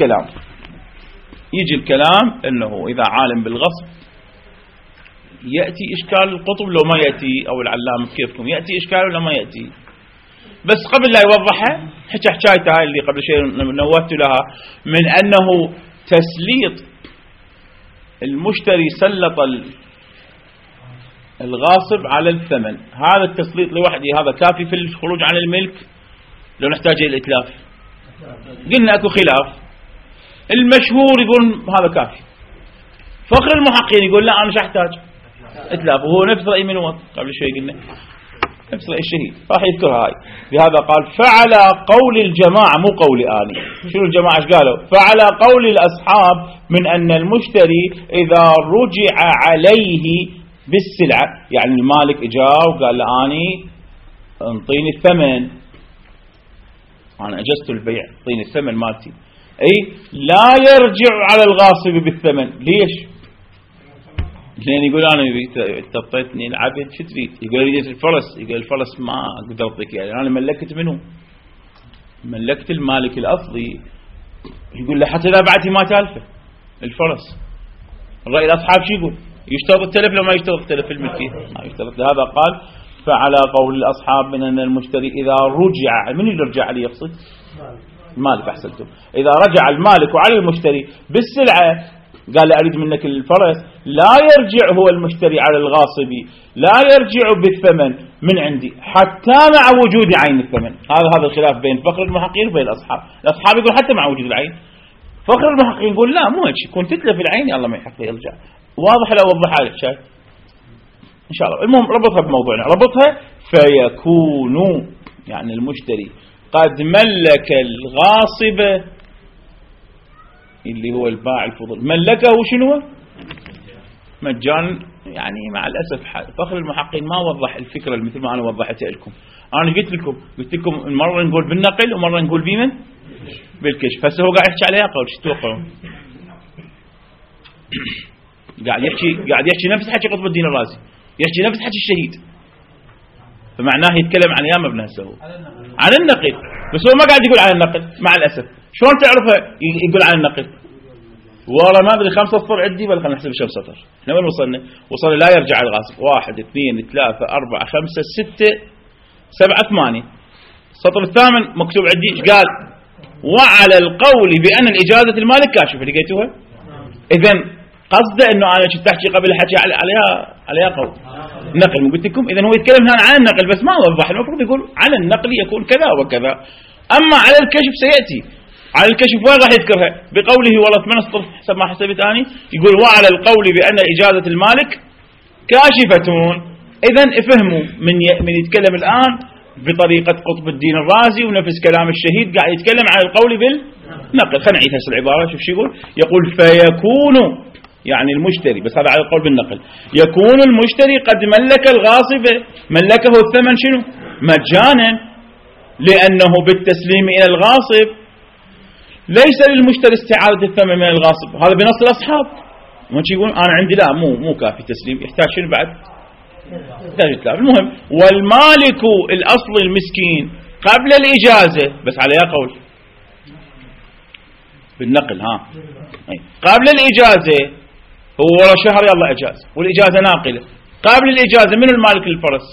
Speaker 1: يجي الكلام أنه إذا عالم بالغصب يأتي إشكال القطب لو ما يأتي، أو العلام كيفكم يأتي إشكال ولا ما يأتي. بس قبل لا يوضحها حكايتها اللي قبل شيء نوهت لها من أنه تسليط المشتري سلط الغاصب على الثمن. هذا التسليط لوحده هذا كافي في الخروج عن الملك لو نحتاج إلى الإتلاف؟ قلنا أكو خلاف. المشهور يقول هذا كافي. فخر المحققين يقول لا أنا مش أحتاج إتلاف، وهو نفس رأي من وقت قبل شوي قلنا نفس رأي الشهيد راح يذكرها هاي. لهذا قال فعلى قول الجماعة مو قولي أنا. شنو الجماعة ايش قالوا؟ فعلى قول الأصحاب من أن المشتري إذا رجع عليه بالسلعة يعني المالك إجا وقال له أني انطيني الثمن، أنا أجزت البيع انطيني الثمن مالتي، لا يرجع على الغاصب بالثمن. ليش؟ لأن يقول أنا تبطيتني العبد شو تريد؟ يقول لي الفرس. يقول الفرس ما أقدر أعطيك يعني أنا ملكت منه، ملكت المالك الأصلي. يقول له حتى إذا بعتي ما تالفه الفرس. الرأي الأصحاب شو يقول؟ يشترط التلف لو ما يشترط التلف الملكي ما يشترط. لهذا قال فعلى قول الأصحاب من أن المشتري إذا رجع، من اللي رجع عليه يقصد؟ المالك. أحسنتم. إذا رجع المالك وعلى المشتري بالسلعة قال له أريد منك الفرس، لا يرجع هو المشتري على الغاصب، لا يرجع بالثمن من عندي حتى مع وجود عين الثمن. هذا الخلاف بين فخر المحققين وبين الأصحاب يقول حتى مع وجود العين. فخر المحققين يقول لا مو هيك، كنت تتلف العين يلا ما يحق يرجع. واضح لو أوضحها لك شايف إن شاء الله. المهم ربطها بموضوعنا، ربطها فيكون يعني المشتري قد ملك الغاصب اللي هو الباع الفضل، ملكه شنو مجانا. يعني مع الأسف فخر المحققين ما وضح الفكرة مثل ما أنا وضحتها لكم. أنا قلت لكم مرة نقول بالنقل ومرة نقول بمن بالكشف. هسه هو قاعد يحكي عليها قول شو تتوقعون؟ قاعد يحكي نفس حكي قطب الدين الرازي، يحكي نفس حكي الشهيد، فمعناه يتكلم عن يا مبنى هسه هو عن النقل، بس هو ما قاعد يقول عن النقل مع الأسف. شلون تعرفه يقول عن النقل؟ والله ما أدري 5 سطر عندي ولا خلينا نحسب كم سطر. احنا وين وصلنا لا يرجع الغاصب 1 2 3 4 5 6 7 8. السطر الثامن مكتوب عندي ايش قال؟ وعلى القول بأن الإجازة المالك كاشفة. لقيتوها؟ إذن قصده إنه أنا كنت أحكي قبل الحكي عليها قول نقل. مو قلت لكم إذن هو يتكلم هنا عن النقل بس ما وضح. المفروض يقول على النقل يكون كذا وكذا. أما على الكشف سيأتي. على الكشف وين راح يذكرها؟ بقوله والله 8 سطر حسب ما حسبت أني، يقول وعلى القول بأن إجازة المالك كاشفة. إذن افهموا من يتكلم الآن بطريقة قطب الدين الرازي ونفس كلام الشهيد قاعد يتكلم عن القول بالنقل. خلينا نعيد هسه العبارة. شوف شو يقول فيكون يعني المشتري، بس هذا على القول بالنقل، يكون المشتري قد ملك الغاصب، ملكه الثمن شنو مجانا، لأنه بالتسليم إلى الغاصب ليس للمشتري استعادة الثمن من الغاصب. هذا بنص الأصحاب. ما يقول أنا عندي لا مو كافي تسليم، يحتاج شنو بعد؟ يحتاج إتلاف. المهم والمالك الأصل المسكين قبل الإجازة، بس على قول بالنقل قبل الإجازة هو ورا شهر يلا إجازة، والإجازة ناقلة. قبل الإجازة من المالك للفرس؟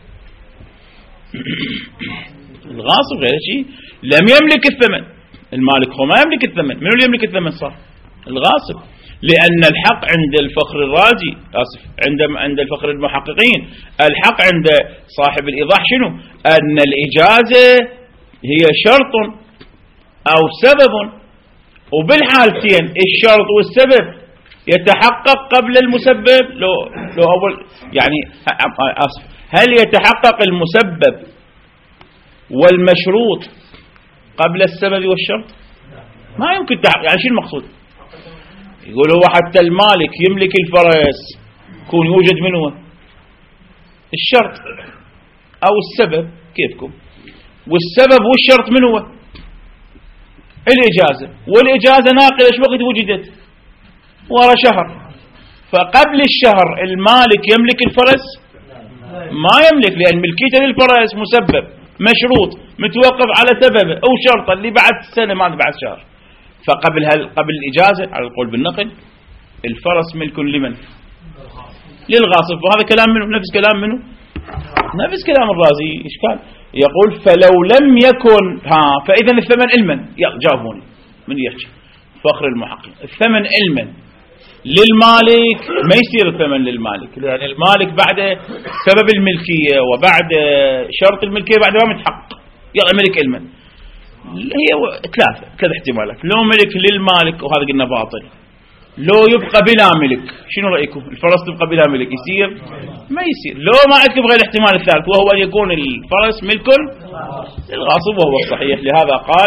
Speaker 1: الغاصب غير شيء لم يملك الثمن. المالك هو ما يملك الثمن. منو اللي يملك الثمن؟ صار الغاصب. لأن الحق عند الفخر الرازي عند الفخر المحققين، الحق عند صاحب الإيضاح شنو؟ أن الإجازة هي شرط أو سبب، وبالحالتين الشرط والسبب يتحقق قبل المسبب. لو أول يعني هل يتحقق المسبب والمشروط قبل السبب والشرط؟ ما يمكن يعني شو المقصود؟ يقول هو حتى المالك يملك الفرس يكون يوجد منه الشرط أو السبب كيفكم، والسبب والشرط منه الإجازة، والإجازة ناقلة ايش وقت وجدت؟ ورا شهر. فقبل الشهر المالك يملك الفرس؟ ما يملك، لأن ملكيته للفرس مسبب مشروط متوقف على سببه أو شرطه اللي بعد سنة ما بعد شهر. فقبل قبل الإجازة على القول بالنقل الفرس ملك لمن؟ للغاصب. وهذا كلام منه نفس كلام منه نفس كلام الرازي. إيش كان يقول فلو لم يكن فإذا الثمن علما. يلا جاوبوني من يحكي فخر المحقق. الثمن علما للمالك ما يصير الثمن للمالك، لأن المالك بعد سبب الملكية وبعد شرط الملكية بعد ما متحقق يلا ملك علما. هي 3 احتمالات. لو ملك للمالك وهذا قلنا باطل، لو يبقى بلا ملك. شنو رأيكم؟ الفرس تبقى بلا ملك يصير؟ ما يصير. لو ما عندكم غير الاحتمال الثالث وهو أن يكون الفرس ملك للغاصب وهو الصحيح. لهذا قال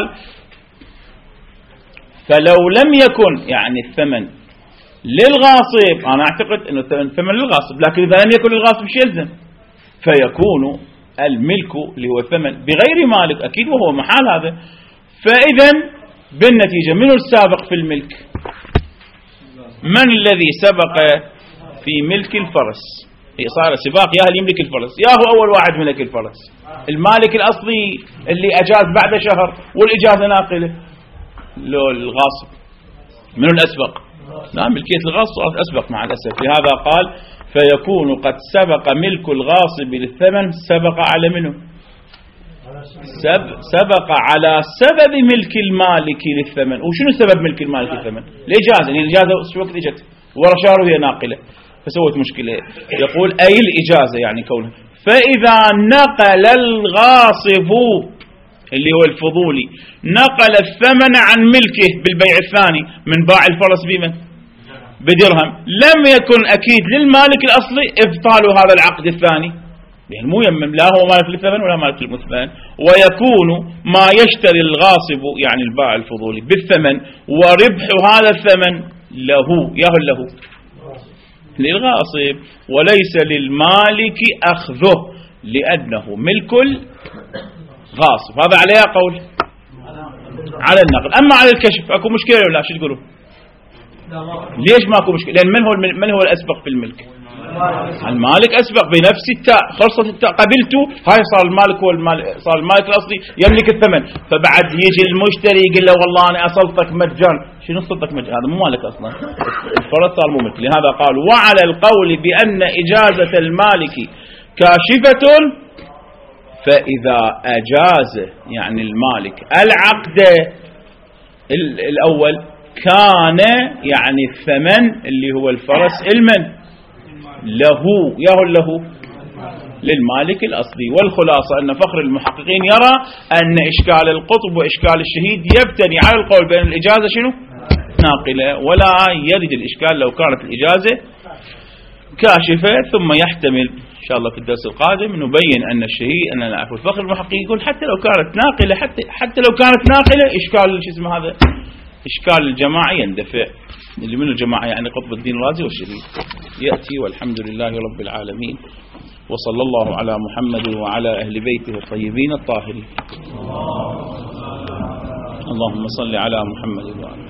Speaker 1: فلو لم يكن يعني الثمن للغاصب. أنا أعتقد أنه الثمن للغاصب، لكن إذا لم يكن للغاصب شيء يلزم فيكون الملك اللي هو الثمن بغير مالك أكيد وهو محال هذا. فإذا بالنتيجة من السابق في الملك؟ من الذي سبق في ملك الفرس؟ صار سباق يا اللي يملك الفرس يا هو أول واحد ملك الفرس. المالك الأصلي اللي أجاز بعد شهر والإجازة ناقلة لو الغاصب. من الأسبق؟ نعم ملكية الغاصب صارت أسبق مع الأسف. لهذا قال فيكون قد سبق ملك الغاصب للثمن سبق على منه سبق على سبب ملك المالك للثمن. وشنو سبب ملك المالك للثمن؟ الإجازة. يعني الإجازة شو وقت إجت ورا شهر وهي ناقلة فسوت مشكلة. يقول أي الإجازة يعني كونها. فإذا نقل الغاصب اللي هو الفضولي نقل الثمن عن ملكه بالبيع الثاني من باع الفرس بمن؟ بدرهم، لم يكن أكيد للمالك الأصلي إبطال هذا العقد الثاني، يعني مو يمم لا هو مالك للثمن ولا مالك للمثمن. ويكون ما يشتري الغاصب يعني البائع الفضولي بالثمن وربح هذا الثمن له له للغاصب وليس للمالك أخذه لأنه ملك الغاصب. هذا عليها قول على النقل. أما على الكشف أكو مشكلة ولا شو تقولوا؟ ليش ماكو مشكلة؟ لأن من هو الأسبق في الملك؟ المالك أسبق بنفس التاء، خلصت التاء قبلته، هاي صار المالك هو صار المالك الأصلي يملك الثمن. فبعد يجي المشتري يقول له والله أنا أصلتك مجان. شنو صلتك مجان؟ هذا مو مالك أصلا، الفرس صار مو ملك. لهذا قال وعلى القول بأن إجازة المالك كاشفة فإذا أجاز يعني المالك العقد الأول كان يعني الثمن اللي هو الفرس المن له للمالك الأصلي. والخلاصة أن فخر المحققين يرى أن إشكال القطب وإشكال الشهيد يبتني على القول بأن الإجازة شنو ناقلة، ولا يرد الإشكال لو كانت الإجازة كاشفة. ثم يحتمل إن شاء الله في الدرس القادم نبين أن الشهيد أن نعرف الفخر المحقق يقول حتى لو كانت ناقلة حتى لو كانت ناقلة إشكال شو اسمه هذا إشكال الجماعة يندفع. اللي من الجماعة يعني قطب الدين الرازي والشهيد يأتي. والحمد لله رب العالمين وصلى الله على محمد وعلى أهل بيته الطيبين الطاهرين. اللهم صل على محمد وعلى